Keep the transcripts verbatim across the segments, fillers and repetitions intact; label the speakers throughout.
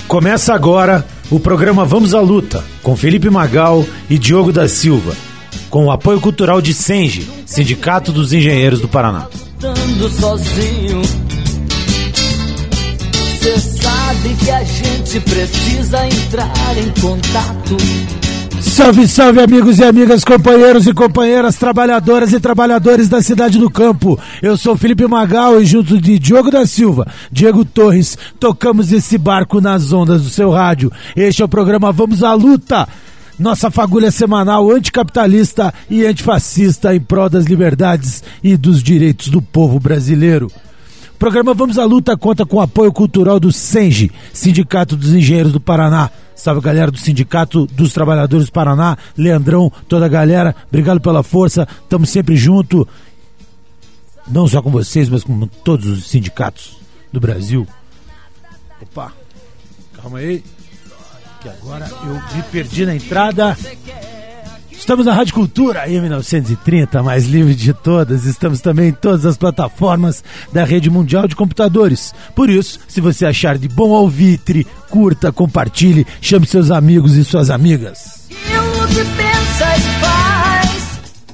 Speaker 1: Começa agora o programa Vamos à Luta, com Felipe Magal e Diogo da Silva, com o apoio cultural de Senji, Sindicato dos Engenheiros do Paraná.
Speaker 2: Lutando sozinho, cê sabe que a gente precisa entrar em contato.
Speaker 1: Salve, salve, amigos e amigas, companheiros e companheiras, trabalhadoras e trabalhadores da cidade do campo. Eu sou Felipe Magal e junto de Diogo da Silva, Diego Torres, tocamos esse barco nas ondas do seu rádio. Este é o programa Vamos à Luta, nossa fagulha semanal anticapitalista e antifascista em prol das liberdades e dos direitos do povo brasileiro. O programa Vamos à Luta conta com o apoio cultural do Senji, Sindicato dos Engenheiros do Paraná. Salve, galera do Sindicato dos Trabalhadores do Paraná, Leandrão, toda a galera, obrigado pela força, estamos sempre junto, não só com vocês, mas com todos os sindicatos do Brasil. Opa, calma aí, que agora eu me perdi na entrada. Estamos na Rádio Cultura, M novecentos e trinta, mais livre de todas. Estamos também em todas as plataformas da Rede Mundial de Computadores. Por isso, se você achar de bom alvitre, curta, compartilhe, chame seus amigos e suas amigas.
Speaker 2: E o que pensa e faz?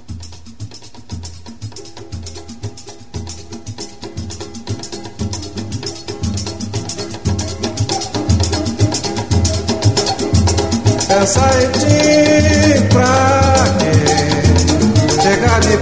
Speaker 3: Pensa em ti pra quê? Chegar de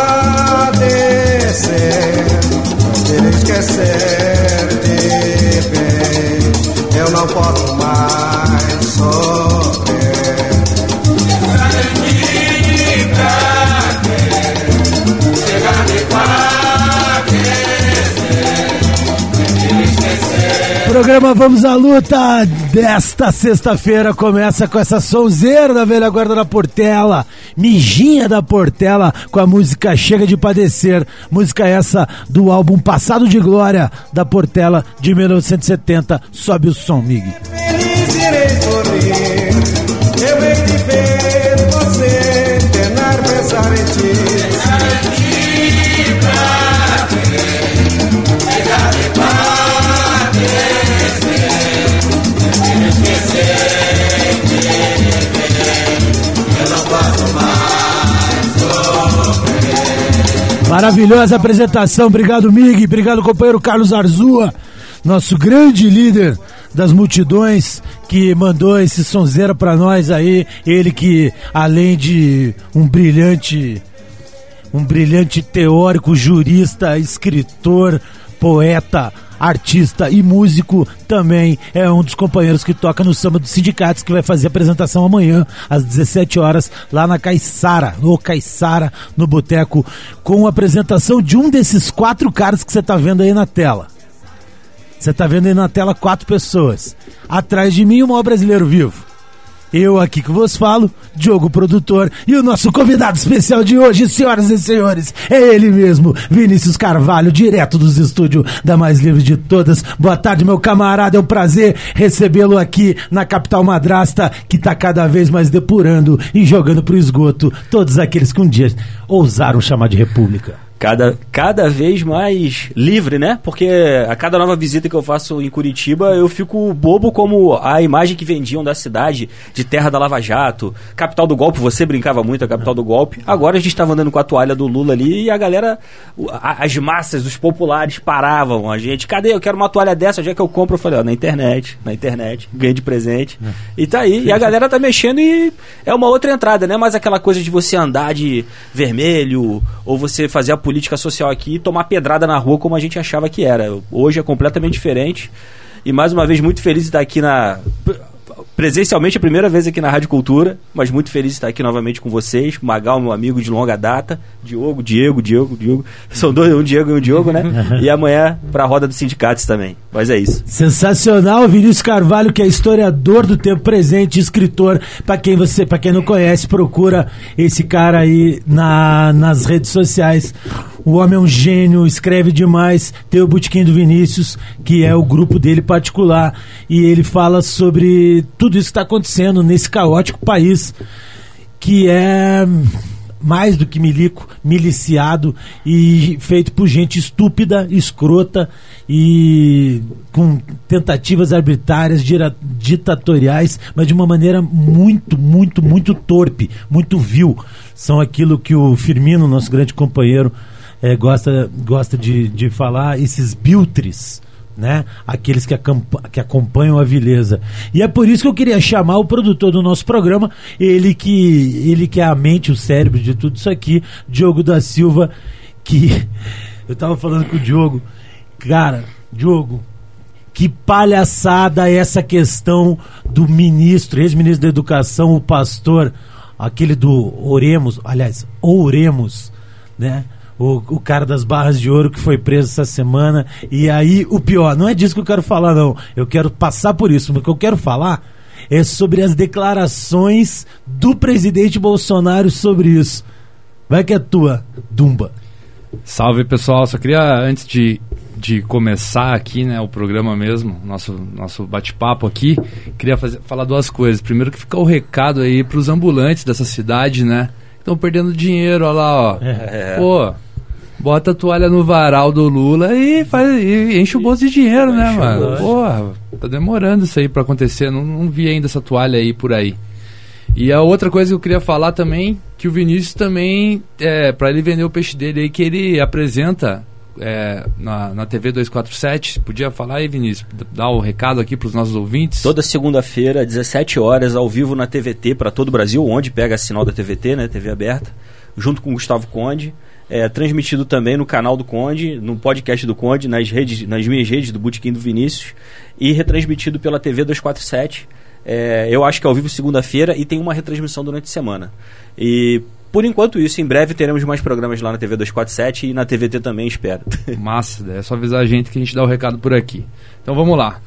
Speaker 3: padecer, ele esquecer de bem. Eu não posso mais sofrer. Pensa em ti pra quê? Chegar de padecer, ele esquecer.
Speaker 1: Programa Vamos à Luta desta sexta-feira começa com essa sonzeira da velha guarda da Portela, Mijinha da Portela, com a música Chega de Padecer, música essa do álbum Passado de Glória da Portela de mil novecentos e setenta. Sobe o som, Mig.
Speaker 3: Feliz irei sorrir, eu hei de ver você, penar, pensar em ti. Pensar em ti pra quê? Chegar de padecer.
Speaker 1: Maravilhosa apresentação, obrigado Mig, obrigado companheiro Carlos Arzua, nosso grande líder das multidões que mandou esse sonzeira pra nós aí, ele que além de um brilhante, um brilhante teórico, jurista, escritor, poeta, artista e músico, também é um dos companheiros que toca no Samba dos Sindicatos, que vai fazer a apresentação amanhã às dezessete horas lá na Caiçara, no Caiçara, no Boteco, com a apresentação de um desses quatro caras que você tá vendo aí na tela. Você tá vendo aí na tela quatro pessoas. Atrás de mim, o maior brasileiro vivo. Eu aqui que vos falo, Diogo Produtor, e o nosso convidado especial de hoje, senhoras e senhores, é ele mesmo, Vinícius Carvalho, direto dos estúdios da mais livre de todas. Boa tarde, meu camarada, é um prazer recebê-lo aqui na capital madrasta, que tá cada vez mais depurando e jogando pro esgoto todos aqueles que um dia ousaram chamar de república.
Speaker 4: Cada, cada vez mais livre, né? Porque a cada nova visita que eu faço em Curitiba, eu fico bobo como a imagem que vendiam da cidade, de terra da Lava Jato, capital do golpe. Você brincava muito, a capital do golpe. Agora a gente estava andando com a toalha do Lula ali e a galera, as massas, os populares paravam a gente. Cadê? Eu quero uma toalha dessa, onde é que eu compro? Eu falei, ó, na internet, na internet, ganhei de presente. É. E tá aí, e a galera tá mexendo e é uma outra entrada, né? Mas aquela coisa de você andar de vermelho ou você fazer a política social aqui e tomar pedrada na rua como a gente achava que era. Hoje é completamente diferente e mais uma vez muito feliz de estar aqui na... presencialmente a primeira vez aqui na Rádio Cultura, mas muito feliz de estar aqui novamente com vocês. Magal, meu amigo de longa data, Diogo, Diego, Diego, Diego, são dois, um Diego e um Diogo, né? E amanhã para a roda dos sindicatos também, mas é isso.
Speaker 1: Sensacional, Vinícius Carvalho, que é historiador do tempo presente, escritor. Para quem você, para quem não conhece, procura esse cara aí na, nas redes sociais. O homem é um gênio, escreve demais. Tem o Botequim do Vinícius, que é o grupo dele particular, e ele fala sobre tudo isso que está acontecendo nesse caótico país, que é mais do que milico, miliciado e feito por gente estúpida, escrota e com tentativas arbitrárias, dira, ditatoriais, mas de uma maneira muito, muito, muito torpe, muito vil. São aquilo que o Firmino, nosso grande companheiro, é, gosta, gosta de, de falar, esses biltres, né? Aqueles que, acampa, que acompanham a vileza. E é por isso que eu queria chamar o produtor do nosso programa, ele que, ele que é a mente, o cérebro de tudo isso aqui, Diogo da Silva, que eu tava falando com o Diogo, cara, Diogo, que palhaçada é essa questão do ministro, ex-ministro da Educação, o pastor, aquele do Oremos, aliás, Oremos, né? O, o cara das barras de ouro que foi preso essa semana. E aí, o pior, não é disso que eu quero falar, não. Eu quero passar por isso. Mas o que eu quero falar é sobre as declarações do presidente Bolsonaro sobre isso. Vai que é tua, Dumba.
Speaker 5: Salve, pessoal. Só queria, antes de, de começar aqui, né, o programa mesmo, nosso, nosso bate-papo aqui, queria fazer, falar duas coisas. Primeiro, que fica o recado aí pros ambulantes dessa cidade, né? Estão perdendo dinheiro, olha lá, ó. É. Pô, bota a toalha no varal do Lula e, faz, e enche o bolso de dinheiro, né, mano? Porra, tá demorando isso aí pra acontecer. Não, não vi ainda essa toalha aí por aí. E a outra coisa que eu queria falar também, que o Vinícius também, é, pra ele vender o peixe dele aí, que ele apresenta é, na, na T V duzentos e quarenta e sete. Podia falar aí, Vinícius? Dar o recado aqui pros nossos ouvintes.
Speaker 4: Toda segunda-feira, dezessete horas, ao vivo na T V T para todo o Brasil, onde pega a sinal da T V T, né, T V aberta, junto com o Gustavo Conde. É, transmitido também no canal do Conde, no podcast do Conde, nas, redes, nas minhas redes do Botequim do Vinícius, e retransmitido pela T V duzentos e quarenta e sete. É, eu acho que é ao vivo segunda-feira e tem uma retransmissão durante a semana. E por enquanto isso, em breve teremos mais programas lá na T V duzentos e quarenta e sete e na T V T também, espero.
Speaker 5: Massa, é só avisar a gente que a gente dá o recado por aqui. Então vamos lá.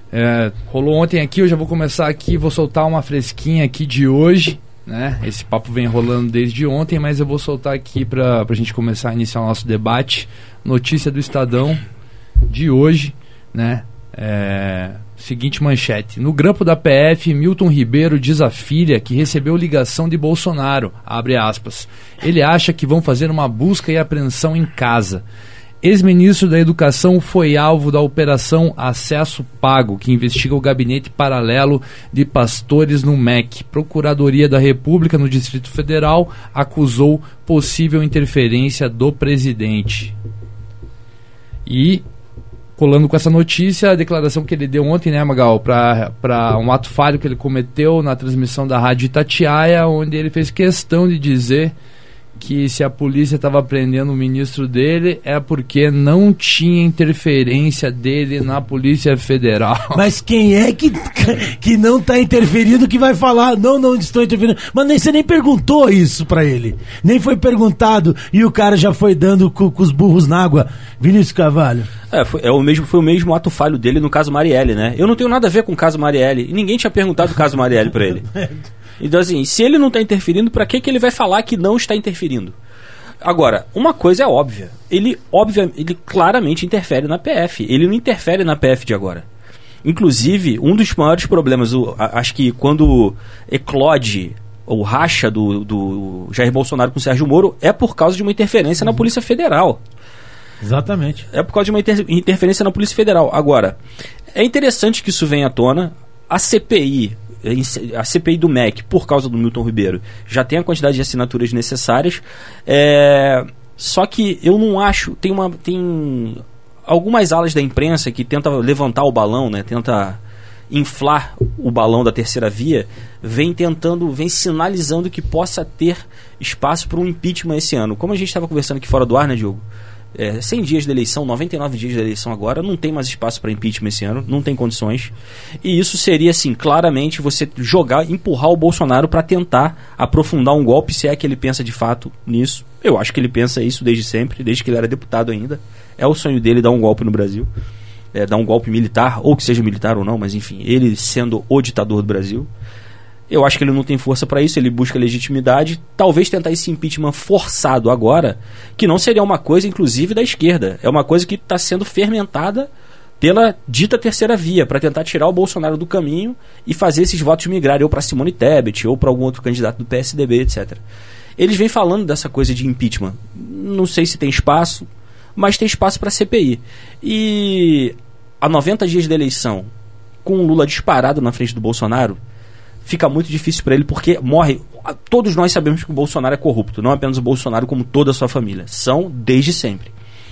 Speaker 5: É, rolou ontem aqui, eu já vou começar aqui, vou soltar uma fresquinha aqui de hoje, né? Esse papo vem rolando desde ontem, mas eu vou soltar aqui pra, pra gente começar a iniciar o nosso debate. Notícia do Estadão de hoje, né? É, seguinte manchete: no grampo da P F, Milton Ribeiro diz à filha que recebeu ligação de Bolsonaro, abre aspas. Ele acha que vão fazer uma busca e apreensão em casa. Ex-ministro da Educação foi alvo da Operação Acesso Pago, que investiga o gabinete paralelo de pastores no M E C. Procuradoria da República no Distrito Federal acusou possível interferência do presidente. E, colando com essa notícia, a declaração que ele deu ontem, né, Magal, para um ato falho que ele cometeu na transmissão da Rádio Itatiaia, onde ele fez questão de dizer que se a polícia estava prendendo o ministro dele é porque não tinha interferência dele na Polícia Federal.
Speaker 1: Mas quem é que, que não está interferindo que vai falar, não, não estou interferindo? Mas nem, você nem perguntou isso para ele. Nem foi perguntado e o cara já foi dando com, com os burros na água. Vinícius Carvalho.
Speaker 4: É, foi, é o mesmo, foi o mesmo ato falho dele no caso Marielle, né? Eu não tenho nada a ver com o caso Marielle. E ninguém tinha perguntado o caso Marielle para ele. Então, assim, se ele não está interferindo, para que, que ele vai falar que não está interferindo? Agora, uma coisa é óbvia. Ele, óbvia, ele claramente interfere na P F. Ele não interfere na P F de agora. Inclusive, um dos maiores problemas, o, a, acho que quando eclode o racha do, do Jair Bolsonaro com o Sérgio Moro, é por causa de uma interferência uhum. na Polícia Federal.
Speaker 1: Exatamente.
Speaker 4: É por causa de uma inter- interferência na Polícia Federal. Agora, é interessante que isso venha à tona. A C P I... a C P I do M E C, por causa do Milton Ribeiro, já tem a quantidade de assinaturas necessárias, é... só que eu não acho, tem, uma, tem algumas alas da imprensa que tentam levantar o balão, né? Tenta inflar o balão da terceira via, vem tentando, vem sinalizando que possa ter espaço para um impeachment esse ano. Como a gente estava conversando aqui fora do ar, né, Diogo? É, cem dias de eleição, noventa e nove dias de eleição agora, não tem mais espaço para impeachment esse ano, não tem condições. E isso seria, assim, claramente você jogar, empurrar o Bolsonaro para tentar aprofundar um golpe, se é que ele pensa de fato nisso. Eu acho que ele pensa isso desde sempre, desde que ele era deputado ainda. É o sonho dele dar um golpe no Brasil, é, dar um golpe militar, ou que seja militar ou não, mas enfim, ele sendo o ditador do Brasil. Eu acho que ele não tem força para isso, ele busca legitimidade, talvez tentar esse impeachment forçado agora, que não seria uma coisa, inclusive, da esquerda. É uma coisa que está sendo fermentada pela dita terceira via, para tentar tirar o Bolsonaro do caminho e fazer esses votos migrarem ou para Simone Tebet, ou para algum outro candidato do P S D B, etcétera. Eles vêm falando dessa coisa de impeachment. Não sei se tem espaço, mas tem espaço para C P I. E a noventa dias da eleição, com o Lula disparado na frente do Bolsonaro, fica muito difícil para ele, porque morre... Todos nós sabemos que o Bolsonaro é corrupto, não apenas o Bolsonaro, como toda a sua família. São desde sempre.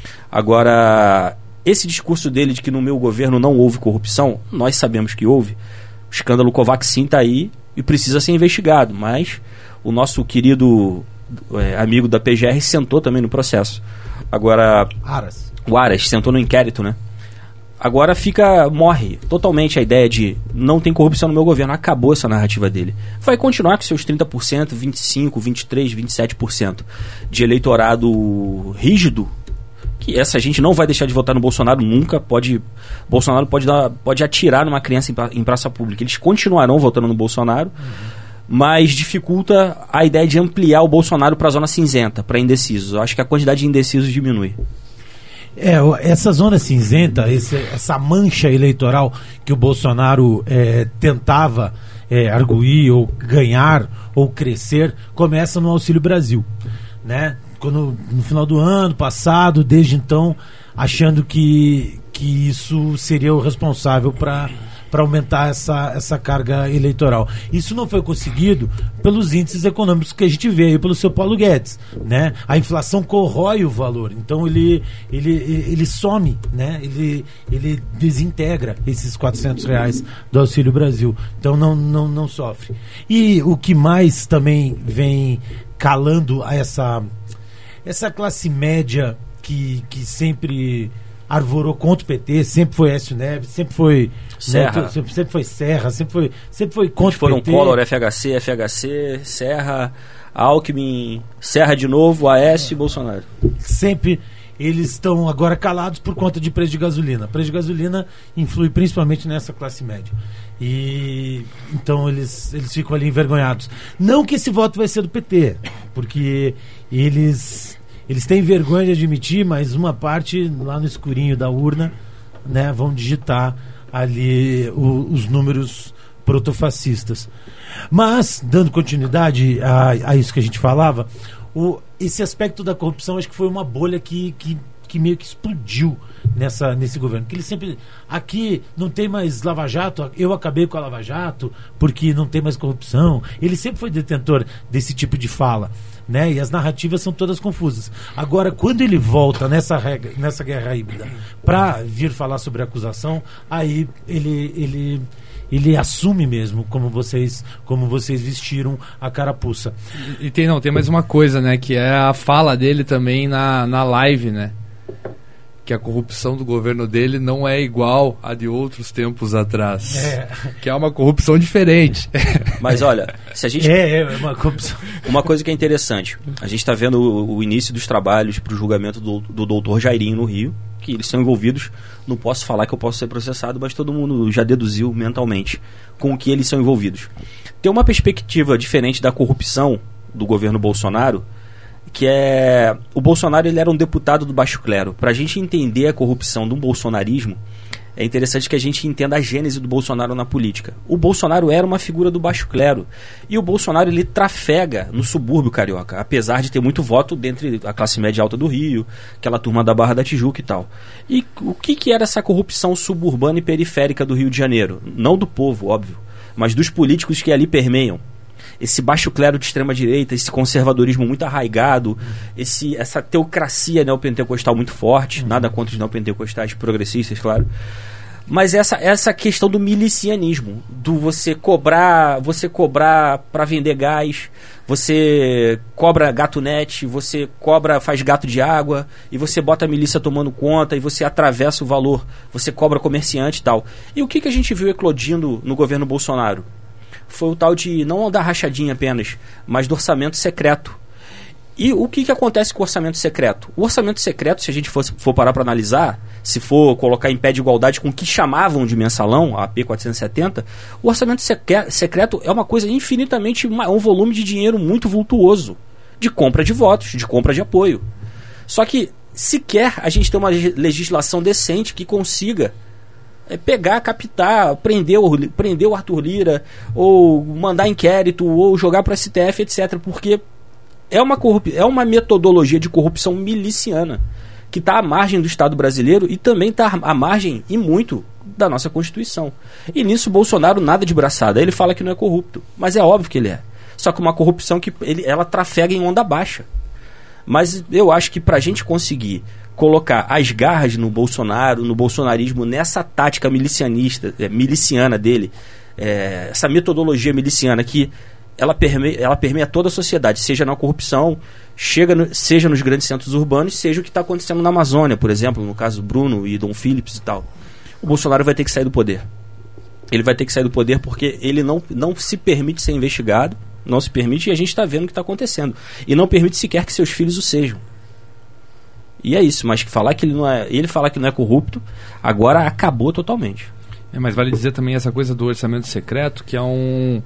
Speaker 4: Agora, esse discurso dele de que no meu governo não houve corrupção, nós sabemos que houve. O escândalo Covaxin está aí e precisa ser investigado, mas o nosso querido é, amigo da P G R sentou também no processo. Agora...
Speaker 1: Aras.
Speaker 4: O Aras sentou no inquérito, né? Agora fica, morre totalmente a ideia de não tem corrupção no meu governo. Acabou essa narrativa dele. Vai continuar com seus trinta por cento, vinte e cinco por cento, vinte e três por cento, vinte e sete por cento de eleitorado rígido, que essa gente não vai deixar de votar no Bolsonaro nunca. Pode, Bolsonaro pode, dar, pode atirar numa criança em, pra, em praça pública. Eles continuarão votando no Bolsonaro, uhum. mas dificulta a ideia de ampliar o Bolsonaro para a zona cinzenta, para indecisos. Eu acho que a quantidade de indecisos diminui.
Speaker 1: É, essa zona cinzenta, esse, essa mancha eleitoral que o Bolsonaro é, tentava é, arguir ou ganhar ou crescer, começa no Auxílio Brasil, né? Quando, no final do ano passado, desde então, achando que, que isso seria o responsável para para aumentar essa, essa carga eleitoral. Isso não foi conseguido pelos índices econômicos que a gente vê aí pelo seu Paulo Guedes, né? A inflação corrói o valor, então ele, ele, ele some, né? Ele, ele desintegra esses quatrocentos reais do Auxílio Brasil, então não, não, não sofre. E o que mais também vem calando a essa, essa classe média que, que sempre... arvorou contra o P T, sempre foi Écio Neves, sempre foi
Speaker 4: Serra,
Speaker 1: né, sempre, sempre foi Serra, sempre foi, sempre foi contra
Speaker 4: foram
Speaker 1: o P T.
Speaker 4: Collor, F H C, F H C, Serra, Alckmin, Serra de novo, Aécio e Bolsonaro.
Speaker 1: Sempre eles estão agora calados por conta de preço de gasolina. Preço de gasolina influi principalmente nessa classe média. E então eles, eles ficam ali envergonhados. Não que esse voto vai ser do P T, porque eles... Eles têm vergonha de admitir, mas uma parte lá no escurinho da urna, né, vão digitar ali o, os números protofascistas. Mas, dando continuidade a, a isso que a gente falava, o, esse aspecto da corrupção acho que foi uma bolha que, que, que meio que explodiu nessa, nesse governo. Que ele sempre... Aqui não tem mais Lava Jato, eu acabei com a Lava Jato porque não tem mais corrupção. Ele sempre foi detentor desse tipo de fala. Né? E as narrativas são todas confusas. Agora, quando ele volta nessa, regra, nessa guerra híbrida para vir falar sobre a acusação, aí ele, ele, ele assume mesmo como vocês, como vocês vestiram a carapuça.
Speaker 5: E, e tem, não, tem mais uma coisa, né? Que é a fala dele também na, na live, né? Que a corrupção do governo dele não é igual a de outros tempos atrás. É. Que é uma corrupção diferente.
Speaker 4: Mas olha, se a gente...
Speaker 1: É, é uma corrupção.
Speaker 4: Uma coisa que é interessante, a gente está vendo o, o início dos trabalhos para o julgamento do, do doutor Jairinho no Rio, que eles são envolvidos, não posso falar que eu posso ser processado, mas todo mundo já deduziu mentalmente com o que eles são envolvidos. Tem uma perspectiva diferente da corrupção do governo Bolsonaro, que é... O Bolsonaro ele era um deputado do baixo clero. Para a gente entender a corrupção do bolsonarismo, é interessante que a gente entenda a gênese do Bolsonaro na política. O Bolsonaro era uma figura do baixo clero. E o Bolsonaro ele trafega no subúrbio carioca, apesar de ter muito voto dentre a classe média alta do Rio, aquela turma da Barra da Tijuca e tal. E o que, que era essa corrupção suburbana e periférica do Rio de Janeiro? Não do povo, óbvio, mas dos políticos que ali permeiam. Esse baixo clero de extrema-direita, esse conservadorismo muito arraigado, uhum. esse, essa teocracia neopentecostal muito forte, uhum. nada contra os neopentecostais progressistas, claro. Mas essa, essa questão do milicianismo, do você cobrar, você cobrar para vender gás, você cobra gatunete, você cobra, faz gato de água, e você bota a milícia tomando conta, e você atravessa o valor, você cobra comerciante e tal. E o que, que a gente viu eclodindo no governo Bolsonaro? Foi o tal de, não da rachadinha apenas, mas do orçamento secreto. E o que, que acontece com o orçamento secreto? O orçamento secreto, se a gente for, for parar para analisar, se for colocar em pé de igualdade com o que chamavam de mensalão, a A P quatrocentos e setenta, o orçamento seque- secreto é uma coisa infinitamente, uma, um volume de dinheiro muito vultuoso, de compra de votos, de compra de apoio. Só que sequer a gente tem uma legislação decente que consiga É pegar, captar, prender o, prender o Arthur Lira, ou mandar inquérito, ou jogar para o S T F, etcétera. Porque é uma, corrup... é uma metodologia de corrupção miliciana que está à margem do Estado brasileiro e também está à margem, e muito, da nossa Constituição. E nisso Bolsonaro nada de braçada. Ele fala que não é corrupto, mas é óbvio que ele é. Só que uma corrupção que ele, ela trafega em onda baixa. Mas eu acho que para a gente conseguir colocar as garras no Bolsonaro, no bolsonarismo, nessa tática milicianista, é, miliciana dele, é, essa metodologia miliciana que ela permeia, ela permeia toda a sociedade, seja na corrupção, chega no, seja nos grandes centros urbanos, seja o que está acontecendo na Amazônia, por exemplo, no caso do Bruno e Dom Phillips e tal. O Bolsonaro vai ter que sair do poder. Ele vai ter que sair do poder porque ele não, não se permite ser investigado, não se permite, e a gente está vendo o que está acontecendo. E não permite sequer que seus filhos o sejam. E é isso, mas falar que ele não é, ele falar que não é corrupto, agora acabou totalmente.
Speaker 5: É, mas vale dizer também essa coisa do orçamento secreto, que é um...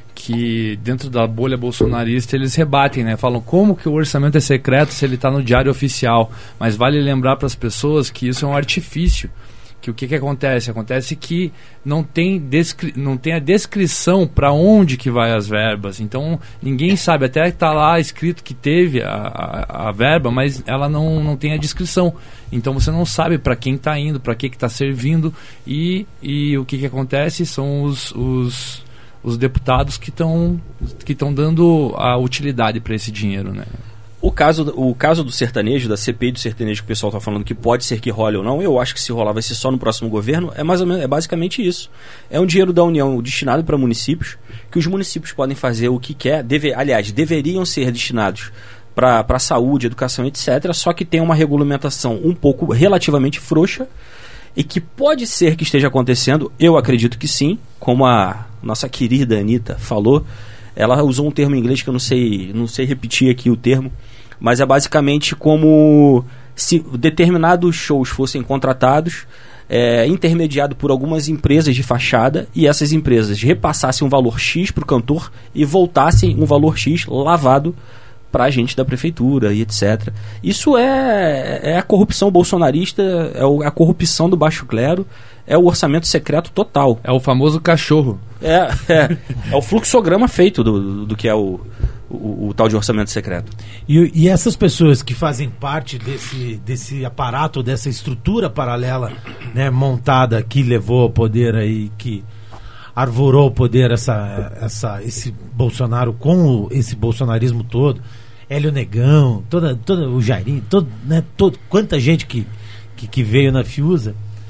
Speaker 5: que dentro da bolha bolsonarista eles rebatem, né? Falam como que o orçamento é secreto se ele está no diário oficial. Mas vale lembrar para as pessoas que isso é um artifício. Que o que, que acontece? Acontece que não tem, descri- não tem a descrição para onde que vai as verbas. Então ninguém sabe, até está lá escrito que teve a, a, a verba, mas ela não, não tem a descrição. Então você não sabe para quem está indo, para que está servindo. E, e o que, que acontece são os... os os deputados que estão que estão dando a utilidade para esse dinheiro, né?
Speaker 4: O caso, o caso do sertanejo, da C P I do sertanejo que o pessoal está falando que pode ser que role ou não, eu acho que se rolar vai ser só no próximo governo, é, mais ou menos, é basicamente isso. É um dinheiro da União destinado para municípios, que os municípios podem fazer o que quer, deve, aliás, deveriam ser destinados para a saúde, educação, etcétera, só que tem uma regulamentação um pouco relativamente frouxa, e que pode ser que esteja acontecendo, eu acredito que sim, como a nossa querida Anitta falou. Ela usou um termo em inglês que eu não sei, não sei repetir aqui o termo, mas é basicamente como se determinados shows fossem contratados, é, intermediado por algumas empresas de fachada, e essas empresas repassassem um valor X para o cantor e voltassem um valor X lavado para a gente da prefeitura e etcétera. Isso é, é a corrupção bolsonarista, é a corrupção do baixo clero, é o orçamento secreto total.
Speaker 5: É o famoso cachorro.
Speaker 4: É, é, é o fluxograma feito do, do que é o, o, o tal de orçamento secreto.
Speaker 1: E, e essas pessoas que fazem parte desse, desse aparato, dessa estrutura paralela, né, montada, que levou ao poder aí, que arvorou ao poder essa, essa, esse Bolsonaro com o, esse bolsonarismo todo, Hélio Negão, toda, toda, o Jairinho, todo, né, todo, quanta gente que, que, que veio na Fiuza,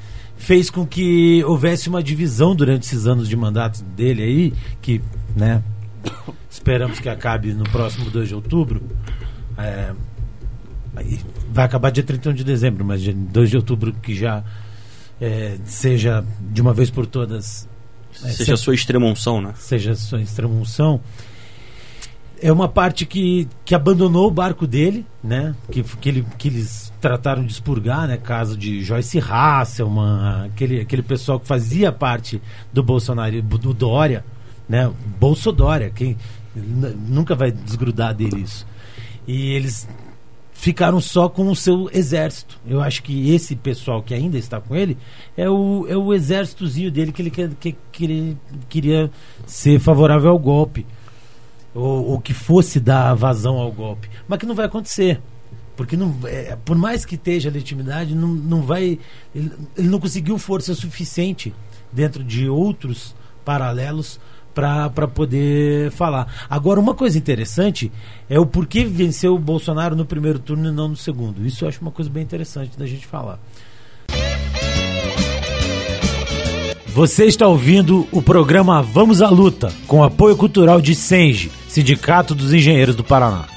Speaker 1: fez com que houvesse uma divisão durante esses anos de mandato dele aí, que, né, esperamos que acabe no próximo dois de outubro. É, vai acabar dia trinta e um de dezembro, mas dia dois de outubro que já é, seja de uma vez por todas, é,
Speaker 4: seja a sua extrema-unção, né?
Speaker 1: Seja a sua extrema-unção. É uma parte que, que abandonou o barco dele, né? Que, que, ele, que eles trataram de expurgar, né? Caso de Joyce Hasselman, aquele, aquele pessoal que fazia parte do Bolsonaro, do Dória, né? Bolsodória, quem n- nunca vai desgrudar dele isso. E eles ficaram só com o seu exército. Eu acho que esse pessoal que ainda está com ele é o, é o exércitozinho dele que ele, que, que, que ele queria ser favorável ao golpe. Ou, ou que fosse dar vazão ao golpe, mas que não vai acontecer, porque não, é, por mais que esteja a legitimidade, não, não vai, ele, ele não conseguiu força suficiente dentro de outros paralelos para poder falar. Agora, uma coisa interessante é o porquê venceu o Bolsonaro no primeiro turno e não no segundo. Isso eu acho uma coisa bem interessante da gente falar. Você está ouvindo o programa Vamos à Luta, com apoio cultural de Senge, Sindicato dos Engenheiros do Paraná.